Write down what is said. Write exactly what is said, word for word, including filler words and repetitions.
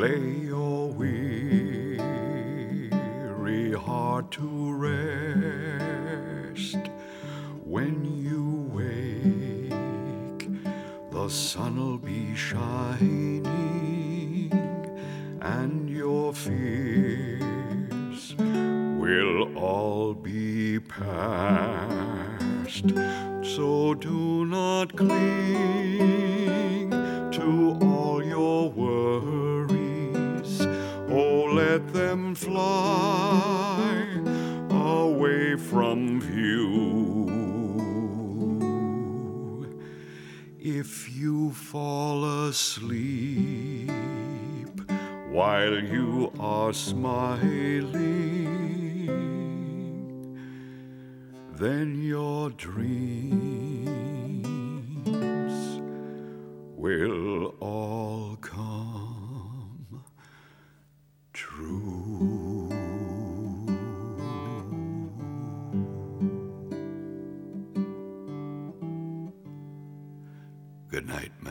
lay your weary heart to rest. When you wake, the sun'll be shining, and your fears will all be past. So do not cling to all your worries. Oh, let them fly away from view. If you fall asleep while you are smiling, then your dreams will all come true. Good night.